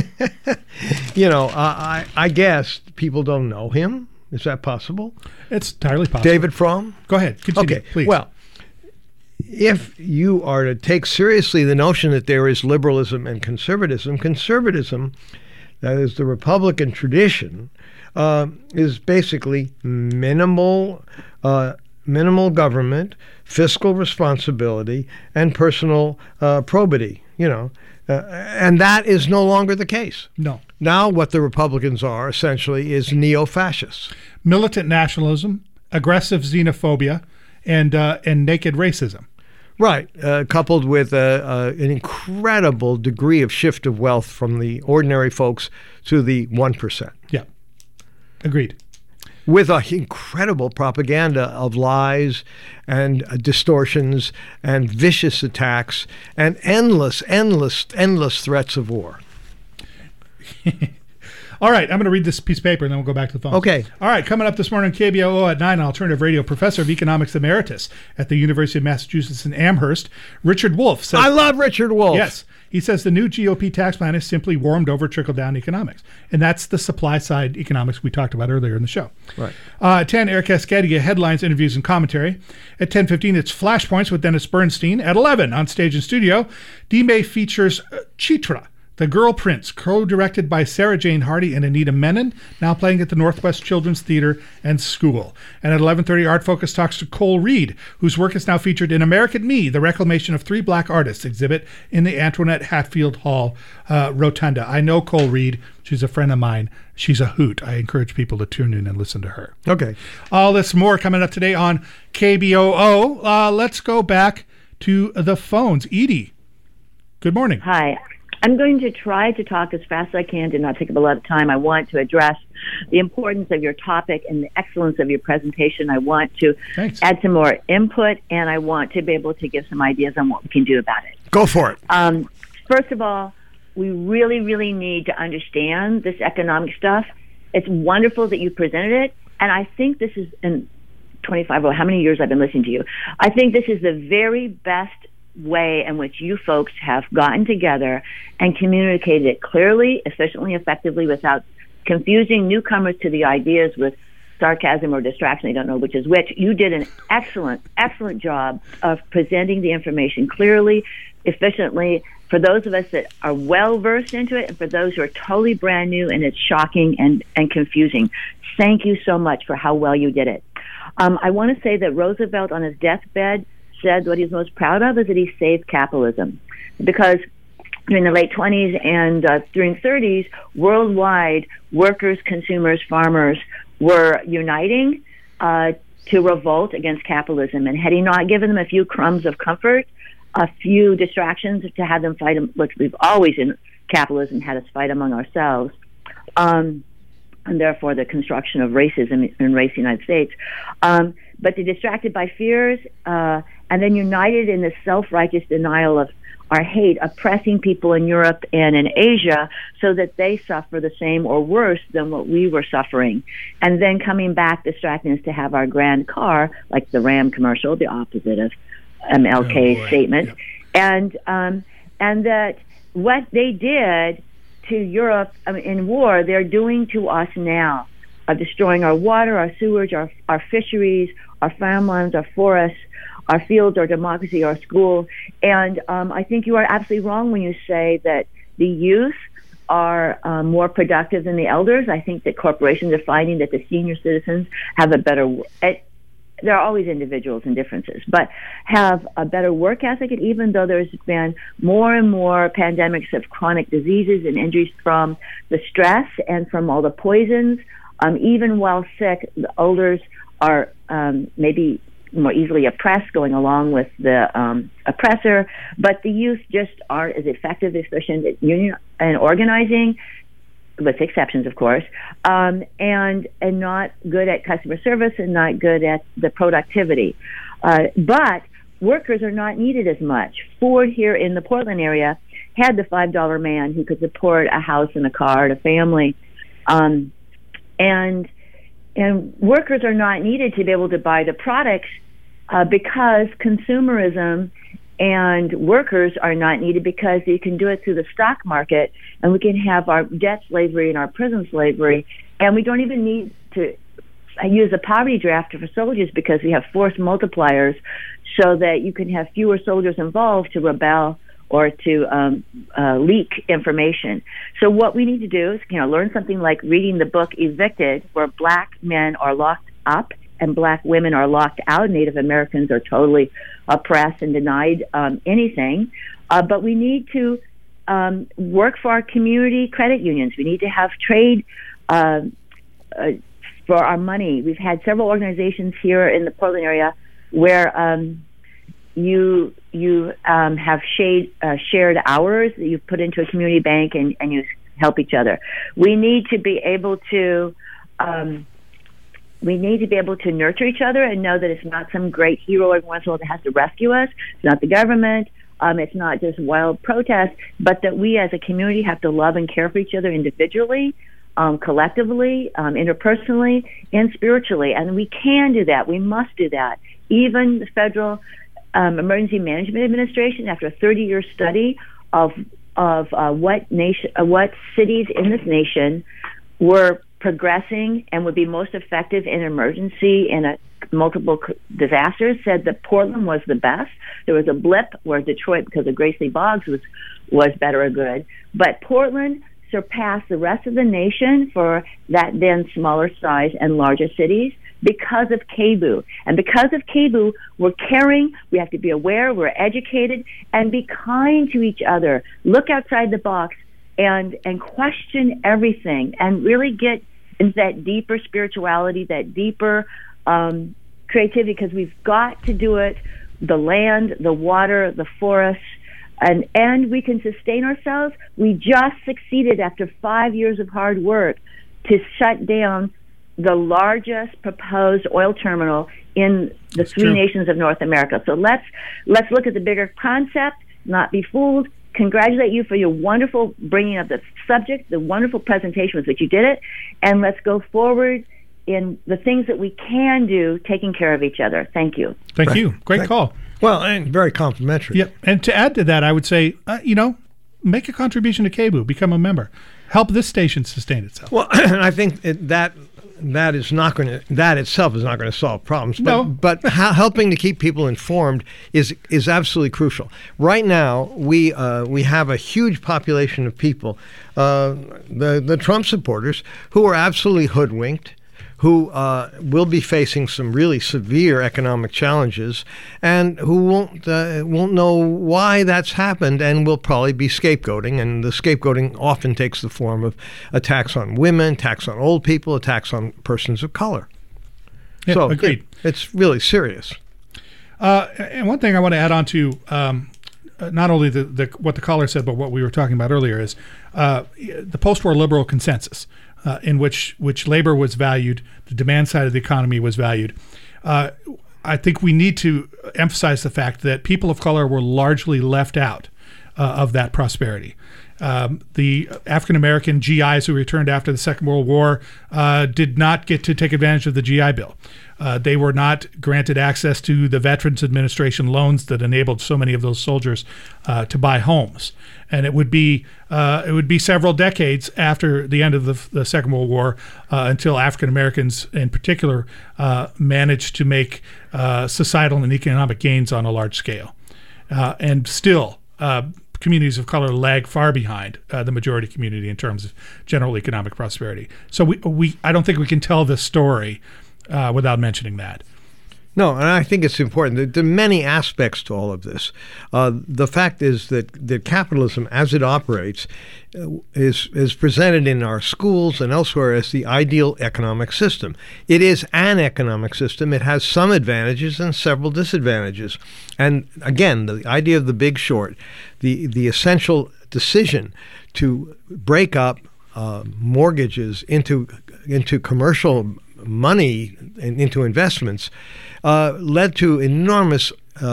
I guess people don't know him. Is that possible? It's entirely possible. David Fromm? Go ahead, continue, please. Well, if you are to take seriously the notion that there is liberalism and conservatism, that is the Republican tradition, is basically minimal government, fiscal responsibility, and personal probity, and that is no longer the case. No. Now what the Republicans are essentially is neo-fascists. Militant nationalism, aggressive xenophobia, and naked racism. Right, coupled with an incredible degree of shift of wealth from the ordinary folks to the 1%. Yeah, agreed. With an incredible propaganda of lies and distortions and vicious attacks and endless threats of war. All right, I'm going to read this piece of paper and then we'll go back to the phone. Okay. All right, coming up this morning, KBOO at 9 on Alternative Radio, Professor of Economics Emeritus at the University of Massachusetts in Amherst, Richard Wolff says... I love Richard Wolff. Yes. He says the new GOP tax plan is simply warmed over trickle-down economics. And that's the supply-side economics we talked about earlier in the show. Right. At 10, Eric Cascadia, headlines, interviews, and commentary. At 10:15, it's Flashpoints with Dennis Bernstein. At 11, on stage and studio, D-May features Chitra, The Girl Prince, co-directed by Sarah Jane Hardy and Anita Menon, now playing at the Northwest Children's Theater and School. And at 11:30, Art Focus talks to Cole Reed, whose work is now featured in American Me, the reclamation of 3 black artists exhibit in the Antoinette Hatfield Hall Rotunda. I know Cole Reed. She's a friend of mine. She's a hoot. I encourage people to tune in and listen to her. Okay. All this more coming up today on KBOO. Let's go back to the phones. Edie, good morning. Hi. I'm going to try to talk as fast as I can to not take up a lot of time. I want to address the importance of your topic and the excellence of your presentation. I want to add some more input, and I want to be able to give some ideas on what we can do about it. Go for it. First of all, we really, really need to understand this economic stuff. It's wonderful that you presented it, and I think this is, in 25 or how many years I've been listening to you, I think this is the very best way in which you folks have gotten together and communicated it clearly, efficiently, effectively, without confusing newcomers to the ideas with sarcasm or distraction. They don't know which is which. You did an excellent, excellent job of presenting the information clearly, efficiently, for those of us that are well versed into it and for those who are totally brand new and it's shocking and confusing. Thank you so much for how well you did it. I want to say that Roosevelt on his deathbed said what he's most proud of is that he saved capitalism, because during the late 20s and during 30s, worldwide, workers, consumers, farmers were uniting to revolt against capitalism. And had he not given them a few crumbs of comfort, a few distractions to have them fight, which we've always in capitalism had us fight among ourselves, and therefore the construction of racism and race in the United States. But they're distracted by fears and then united in this self-righteous denial of our hate, oppressing people in Europe and in Asia so that they suffer the same or worse than what we were suffering. And then coming back, distracting us to have our grand car, like the Ram commercial, the opposite MLK's statement, and that what they did to Europe in war, they're doing to us now, of destroying our water, our sewage, our fisheries, our farmlands, our forests, our fields, our democracy, our school. And I think you are absolutely wrong when you say that the youth are more productive than the elders. I think that corporations are finding that the senior citizens have a better there are always individuals and differences, but have a better work ethic. And even though there's been more and more pandemics of chronic diseases and injuries from the stress and from all the poisons, even while sick, the elders are maybe more easily oppressed, going along with the oppressor, but the youth just aren't as effective, efficient at union and organizing, with exceptions, of course, and not good at customer service and not good at the productivity. But workers are not needed as much. Ford here in the Portland area had the $5 man who could support a house and a car and a family, and workers are not needed to be able to buy the products because consumerism and workers are not needed because you can do it through the stock market, and we can have our debt slavery and our prison slavery, and we don't even need to use a poverty draft for soldiers because we have force multipliers so that you can have fewer soldiers involved to rebel or to leak information. So what we need to do is, learn something like reading the book Evicted, where black men are locked up and black women are locked out. Native Americans are totally oppressed and denied anything. But we need to work for our community credit unions. We need to have trade for our money. We've had several organizations here in the Portland area where you have shared hours that you put into a community bank and you help each other. We need to be able to nurture each other and know that it's not some great hero every once in a while that has to rescue us. It's not the government. It's not just wild protests, but that we as a community have to love and care for each other individually, collectively, interpersonally, and spiritually. And we can do that. We must do that. Even the Federal Emergency Management Administration, after a 30-year study of what cities in this nation were progressing and would be most effective in emergency and multiple disasters, said that Portland was the best. There was a blip where Detroit, because of Grace Lee Boggs, was better or good, but Portland surpassed the rest of the nation for that then smaller size and larger cities because of KBOO. And because of KBOO, we're caring, we have to be aware, we're educated, and be kind to each other. Look outside the box and question everything and really get into that deeper spirituality, that deeper creativity, because we've got to do it. The land, the water, the forests, and we can sustain ourselves. We just succeeded after 5 years of hard work to shut down the largest proposed oil terminal in the three nations of North America. So let's look at the bigger concept, not be fooled. Congratulate you for your wonderful bringing up the subject, the wonderful presentation with which you did it, and let's go forward in the things that we can do, taking care of each other. Thank you. Thank you. Great call. Well, and very complimentary. Yep. And to add to that, I would say, make a contribution to KBOO, become a member, help this station sustain itself. Well, I think that itself is not going to solve problems. But helping to keep people informed is absolutely crucial. Right now, we have a huge population of people, the Trump supporters, who are absolutely hoodwinked, who will be facing some really severe economic challenges, and who won't know why that's happened, and will probably be scapegoating. And the scapegoating often takes the form of attacks on women, attacks on old people, attacks on persons of color. Yeah, so agreed. It's really serious. And one thing I want to add on to not only what the caller said, but what we were talking about earlier is the post-war liberal consensus. In which labor was valued, the demand side of the economy was valued. I think we need to emphasize the fact that people of color were largely left out of that prosperity. The African-American GIs who returned after the Second World War did not get to take advantage of the GI Bill. They were not granted access to the Veterans Administration loans that enabled so many of those soldiers to buy homes. And it would be several decades after the end of the Second World War until African Americans, in particular, managed to make societal and economic gains on a large scale. And still, communities of color lag far behind the majority community in terms of general economic prosperity. So I don't think we can tell this story without mentioning that. No, and I think it's important. There are many aspects to all of this. The fact is that capitalism, as it operates, is presented in our schools and elsewhere as the ideal economic system. It is an economic system. It has some advantages and several disadvantages. And again, the idea of the Big Short, the essential decision to break up mortgages into commercial money and into investments led to enormous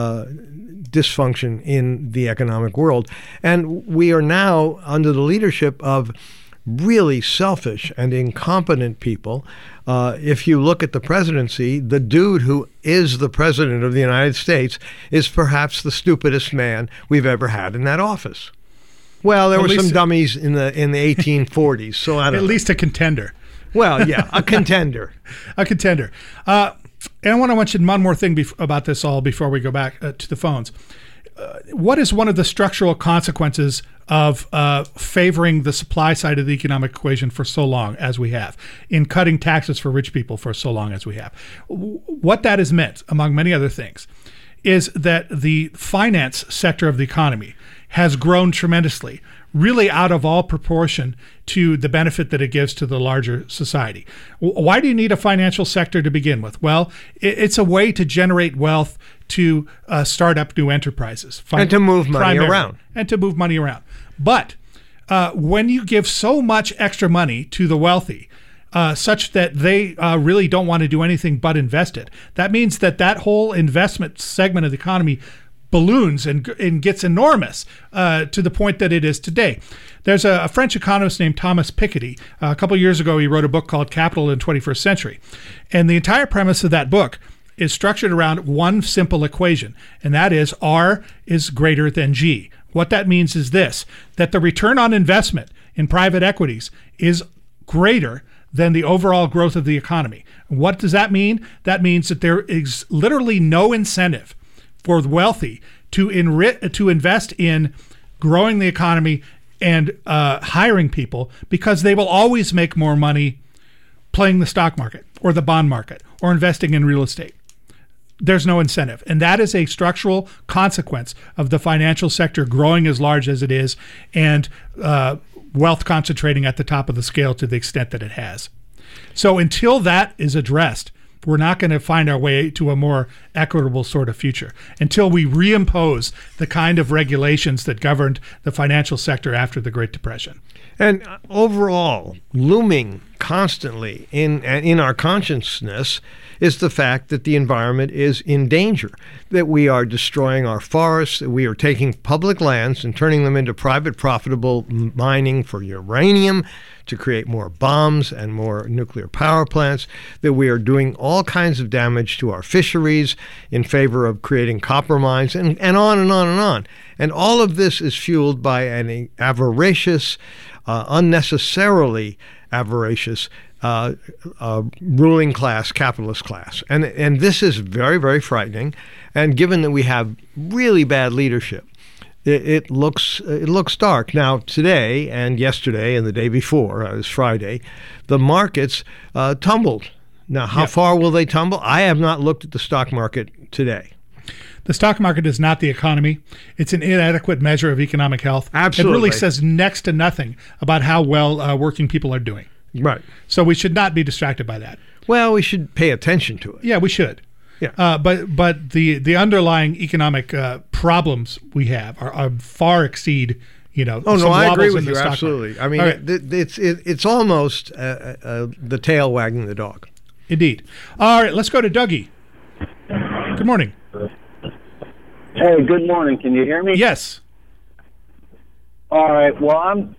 dysfunction in the economic world. And we are now under the leadership of really selfish and incompetent people. If you look at the presidency, the dude who is the president of the United States is perhaps the stupidest man we've ever had in that office. Well, there were some dummies in the 1840s, so I don't know. At least a contender. Well, yeah, a contender. A contender. And I want to mention one more thing about this all before we go back to the phones. What is one of the structural consequences of favoring the supply side of the economic equation for so long as we have, in cutting taxes for rich people for so long as we have? What that has meant, among many other things, is that the finance sector of the economy has grown tremendously, really out of all proportion to the benefit that it gives to the larger society. Why do you need a financial sector to begin with? Well, it's a way to generate wealth to start up new enterprises. And to move money around. And to move money around. But when you give so much extra money to the wealthy, such that they really don't want to do anything but invest it, that means that whole investment segment of the economy balloons and gets enormous to the point that it is today. There's a French economist named Thomas Piketty. A couple of years ago, he wrote a book called Capital in the 21st Century. And the entire premise of that book is structured around one simple equation, and that is R is greater than G. What that means is this, that the return on investment in private equities is greater than the overall growth of the economy. What does that mean? That means that there is literally no incentive for the wealthy to invest in growing the economy and hiring people, because they will always make more money playing the stock market or the bond market or investing in real estate. There's no incentive. And that is a structural consequence of the financial sector growing as large as it is and wealth concentrating at the top of the scale to the extent that it has. So until that is addressed, we're not going to find our way to a more equitable sort of future until we reimpose the kind of regulations that governed the financial sector after the Great Depression. And overall, looming constantly in our consciousness is the fact that the environment is in danger, that we are destroying our forests, that we are taking public lands and turning them into private profitable mining for uranium to create more bombs and more nuclear power plants, that we are doing all kinds of damage to our fisheries in favor of creating copper mines, and on and on and on. And all of this is fueled by an avaricious, unnecessarily avaricious ruling class, capitalist class. And this is very, very frightening. And given that we have really bad leadership, it looks dark. Now, today and yesterday and the day before, it was Friday, the markets tumbled. Now, how far will they tumble? I have not looked at the stock market today. The stock market is not the economy. It's an inadequate measure of economic health. Absolutely. It really says next to nothing about how well working people are doing. Right. So we should not be distracted by that. Well, we should pay attention to it. Yeah, we should. Yeah. But the underlying economic problems we have are far exceed, Oh no, I agree with you absolutely. I mean, right. It's almost the tail wagging the dog. Indeed. All right, let's go to Dougie. Good morning. Hey, good morning. Can you hear me? Yes. All right. Well, I'm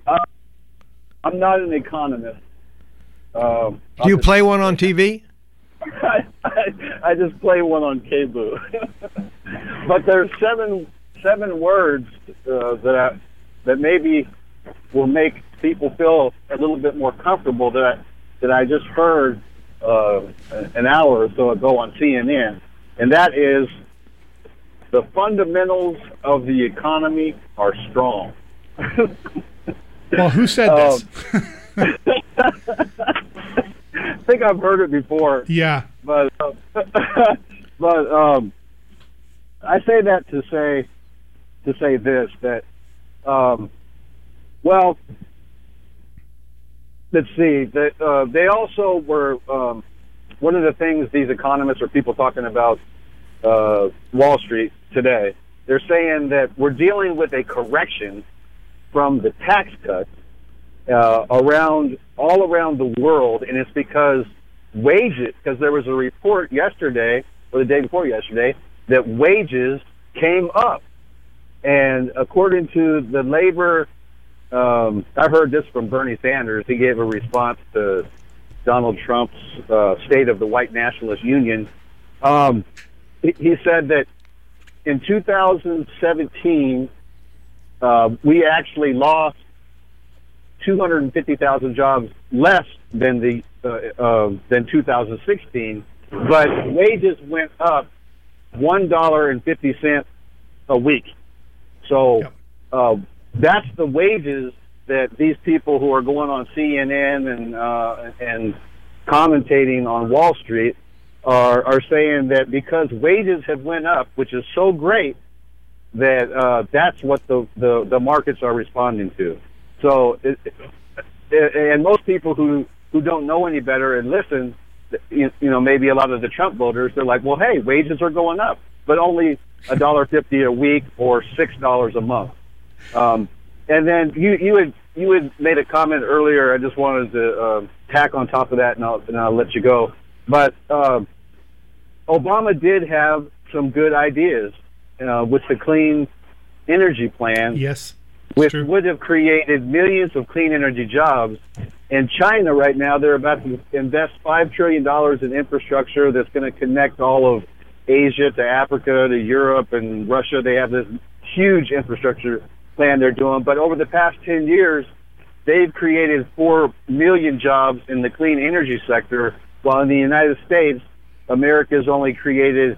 not an economist. Do you play one on TV? I just play one on KBOO. But there's seven words that maybe will make people feel a little bit more comfortable that I just heard an hour or so ago on CNN, and that is the fundamentals of the economy are strong. Well, who said this? I think I've heard it before. Yeah. But I say that to say this, that well, let's see, that they also were one of the things these economists or people talking about Wall Street today, they're saying that we're dealing with a correction from the tax cuts all around the world, and it's because there was a report yesterday or the day before yesterday that wages came up, and according to the labor, I heard this from Bernie Sanders. He gave a response to Donald Trump's State of the White Nationalist Union. He said that in 2017, we actually lost 250,000 jobs less than 2016, but wages went up $1.50 a week. So that's the wages that these people who are going on CNN and commentating on Wall Street are saying, that because wages have went up, which is so great, that that's what the markets are responding to. So, and most people who don't know any better and listen, maybe a lot of the Trump voters, they're like, well, hey, wages are going up, but only $1.50 a week or $6 a month. And then you had made a comment earlier. I just wanted to tack on top of that, and I'll let you go. But Obama did have some good ideas with the clean energy plan. Yes, which would have created millions of clean energy jobs. In China right now, they're about to invest $5 trillion in infrastructure that's going to connect all of Asia to Africa to Europe and Russia. They have this huge infrastructure plan they're doing. But over the past 10 years, they've created 4 million jobs in the clean energy sector, while in the United States, America's only created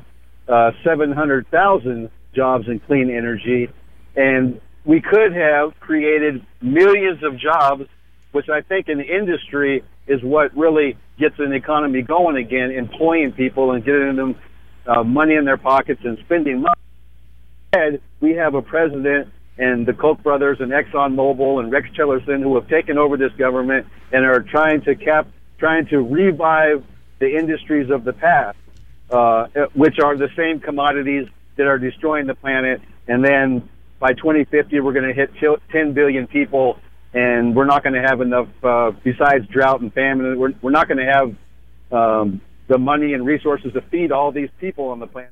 700,000 jobs in clean energy. And we could have created millions of jobs, which I think in the industry is what really gets an economy going again, employing people and getting them money in their pockets and spending money. Instead, we have a president and the Koch brothers and ExxonMobil and Rex Tillerson who have taken over this government and are trying to revive the industries of the past, which are the same commodities that are destroying the planet. And then by 2050, we're going to hit 10 billion people, and we're not going to have enough, besides drought and famine, we're not going to have the money and resources to feed all these people on the planet.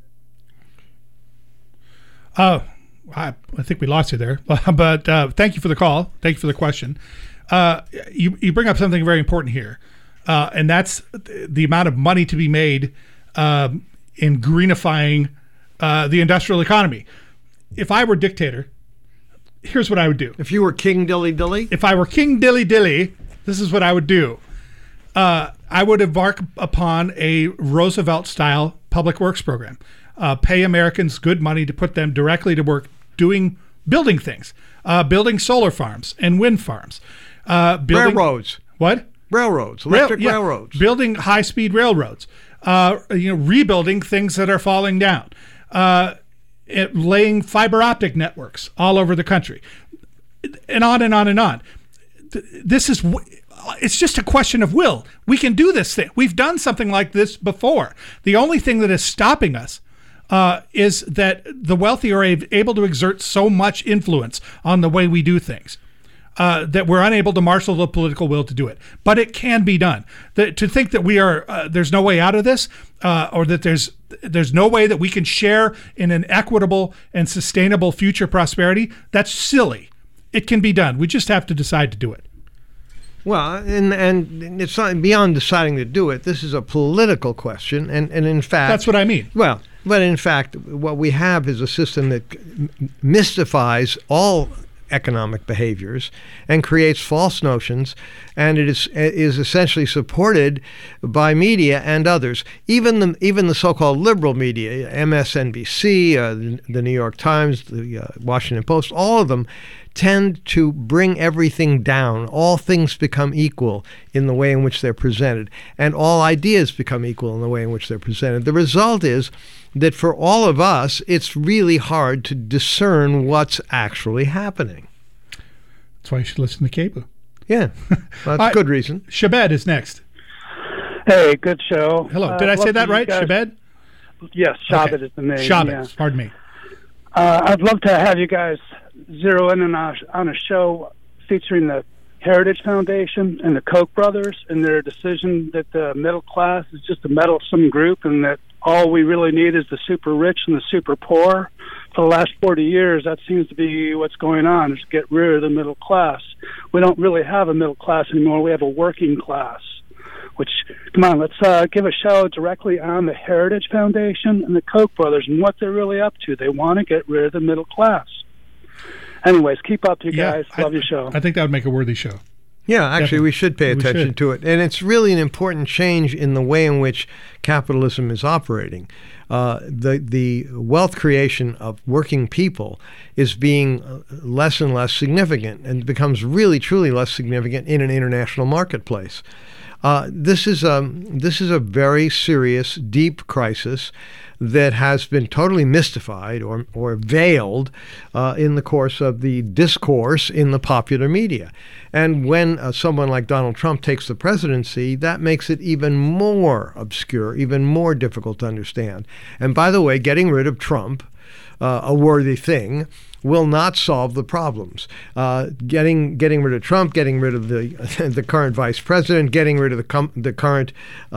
I think we lost you there, but thank you for the call. Thank you for the question. You bring up something very important here, and that's the amount of money to be made in greenifying the industrial economy. If I were dictator, here's what I would do. If you were King Dilly Dilly? If I were King Dilly Dilly, this is what I would do. I would embark upon a Roosevelt-style public works program. Pay Americans good money to put them directly to work building things, building solar farms and wind farms. Railroads. What? Railroads, electric railroads. Building high-speed railroads. Rebuilding things that are falling down. Laying fiber optic networks all over the country, and on and on and on. It's just a question of will. We can do this thing. We've done something like this before. The only thing that is stopping us is that the wealthy are able to exert so much influence on the way we do things that we're unable to marshal the political will to do it. But it can be done. To think that we are there's no way out of this, or that there's no way that we can share in an equitable and sustainable future prosperity, that's silly. It can be done. We just have to decide to do it. Well, and it's not beyond deciding to do it. This is a political question, and in fact... That's what I mean. Well, but in fact, what we have is a system that mystifies all economic behaviors and creates false notions, and it is essentially supported by media and others. Even the so-called liberal media, MSNBC, the New York Times, the Washington Post, all of them tend to bring everything down. All things become equal in the way in which they're presented, and all ideas become equal in the way in which they're presented. The result is that for all of us, it's really hard to discern what's actually happening. That's why you should listen to KBOO. Yeah, that's a good reason. Shabed is next. Hey, good show. Hello. Did I say that right, Shabed? Yes, Shabed is the name. Shabed, yeah. Pardon me. I'd love to have you guys zero in on a show featuring the Heritage Foundation and the Koch brothers and their decision that the middle class is just a meddlesome group and that all we really need is the super rich and the super poor. For the last 40 years, that seems to be what's going on, is get rid of the middle class. We don't really have a middle class anymore. We have a working class, which, come on, let's give a show directly on the Heritage Foundation and the Koch brothers and what they're really up to. They want to get rid of the middle class. Anyways, keep up, you guys. Love your show. I think that would make a worthy show. Yeah, actually, we should pay attention to it. And it's really an important change in the way in which capitalism is operating. The wealth creation of working people is being less and less significant and becomes really, truly less significant in an international marketplace. This is a very serious, deep crisis that has been totally mystified or veiled in the course of the discourse in the popular media. And when someone like Donald Trump takes the presidency, that makes it even more obscure, even more difficult to understand. And by the way, getting rid of Trump, a worthy thing, will not solve the problems. Getting rid of Trump, getting rid of the current vice president, getting rid of the current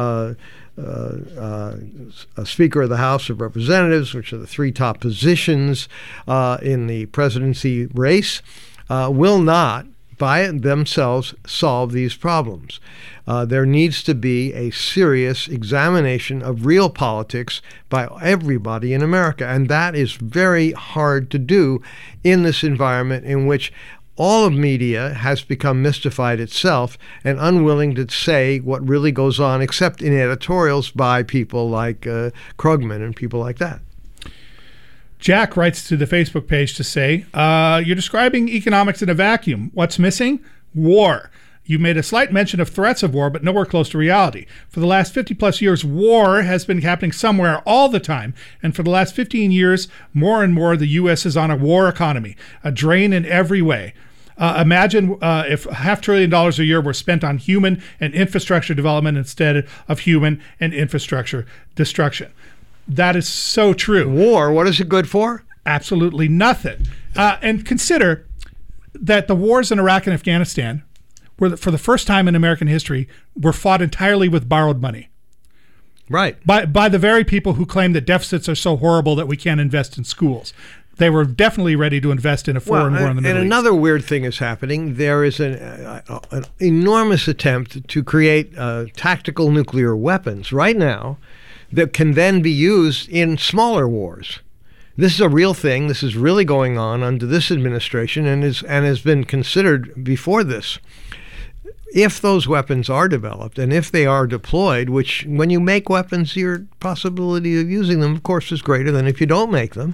Speaker of the House of Representatives, which are the three top positions in the presidency race, will not by themselves solve these problems. There needs to be a serious examination of real politics by everybody in America, and that is very hard to do in this environment in which all of media has become mystified itself and unwilling to say what really goes on, except in editorials by people like Krugman and people like that. Jack writes to the Facebook page to say, you're describing economics in a vacuum. What's missing? War. You made a slight mention of threats of war, but nowhere close to reality. For the last 50-plus years, war has been happening somewhere all the time. And for the last 15 years, more and more, the U.S. is on a war economy, a drain in every way. Imagine if $500 billion a year were spent on human and infrastructure development instead of human and infrastructure destruction. That is so true. War, what is it good for? Absolutely nothing. And consider that the wars in Iraq and Afghanistan were, for the first time in American history, were fought entirely with borrowed money. Right. By the very people who claim that deficits are so horrible that we can't invest in schools. They were definitely ready to invest in a foreign war in the Middle East. And another weird thing is happening. There is an enormous attempt to create tactical nuclear weapons right now that can then be used in smaller wars. This is a real thing. This is really going on under this administration and has been considered before this. If those weapons are developed and if they are deployed, which when you make weapons, your possibility of using them, of course, is greater than if you don't make them.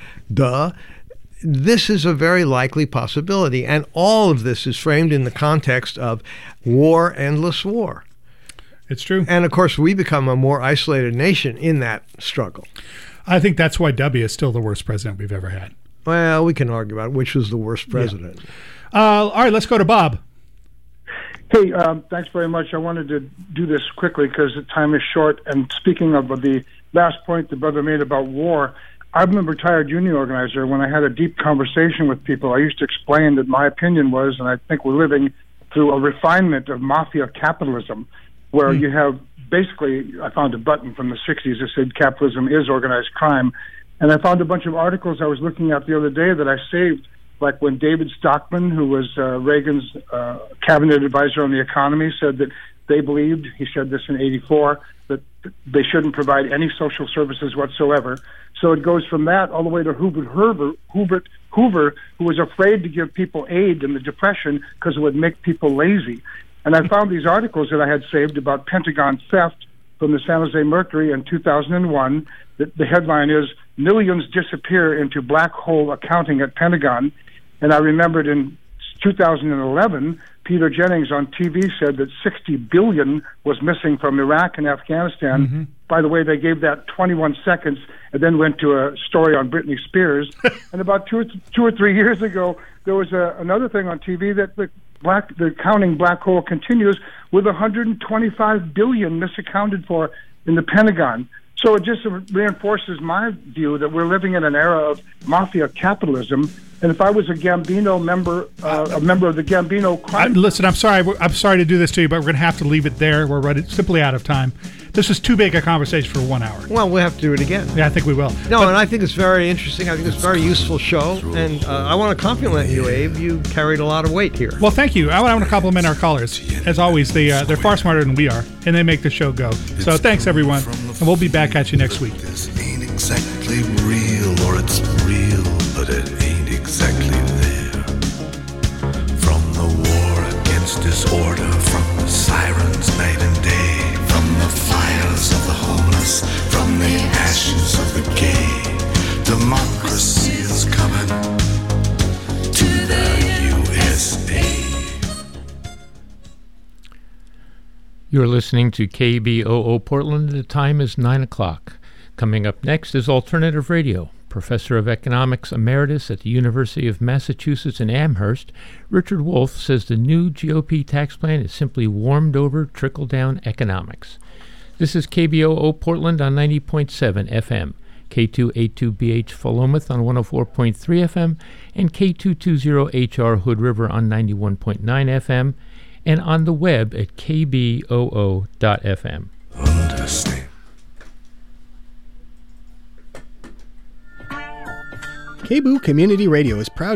This is a very likely possibility. And all of this is framed in the context of war, endless war. It's true. And, of course, we become a more isolated nation in that struggle. I think that's why W is still the worst president we've ever had. Well, we can argue about which was the worst president. Yeah. All right, let's go to Bob. Hey, thanks very much. I wanted to do this quickly because the time is short. And speaking of the last point the brother made about war, I'm a retired union organizer. When I had a deep conversation with people, I used to explain that my opinion was, and I think we're living through a refinement of mafia capitalism, where you have basically, I found a button from the 60s that said capitalism is organized crime. And I found a bunch of articles I was looking at the other day that I saved Like when David Stockman, who was Reagan's cabinet advisor on the economy, said that they believed, he said this in '84, that they shouldn't provide any social services whatsoever. So it goes from that all the way to Hubert Hoover, who was afraid to give people aid in the Depression because it would make people lazy. And I found these articles that I had saved about Pentagon theft from the San Jose Mercury in 2001. The headline is, "Millions Disappear into Black Hole Accounting at Pentagon." And I remembered in 2011, Peter Jennings on TV said that $60 billion was missing from Iraq and Afghanistan. Mm-hmm. By the way, they gave that 21 seconds and then went to a story on Britney Spears. And about two or three years ago, there was another thing on TV that the counting black hole continues with $125 billion misaccounted for in the Pentagon. So it just reinforces my view that we're living in an era of mafia capitalism. And if I was a Gambino member, a member of the Gambino crime... Listen, I'm sorry to do this to you, but we're going to have to leave it there. We're running simply out of time. This is too big a conversation for 1 hour. Well, we'll have to do it again. Yeah, I think we will. No, and I think it's very interesting. I think it's a very useful show. And I want to compliment you, Abe. You carried a lot of weight here. Well, thank you. I want to compliment our callers. As always, they're far smarter than we are, and they make the show go. So thanks, everyone. And we'll be back at you next week. This ain't exactly real, or it's real, but it ain't exactly there. From the war against disorder, from the sirens night and day, from the fires of the homeless, from the ashes of the gay, democracy is coming to the USA. You're listening to KBOO Portland. The time is 9 o'clock. Coming up next is Alternative Radio. Professor of Economics Emeritus at the University of Massachusetts in Amherst, Richard Wolff says the new GOP tax plan is simply warmed-over trickle-down economics. This is KBOO Portland on 90.7 FM, K282BH Philomath on 104.3 FM, and K220HR Hood River on 91.9 FM, and on the web at kboo.fm. Understand. KBOO Community Radio is proud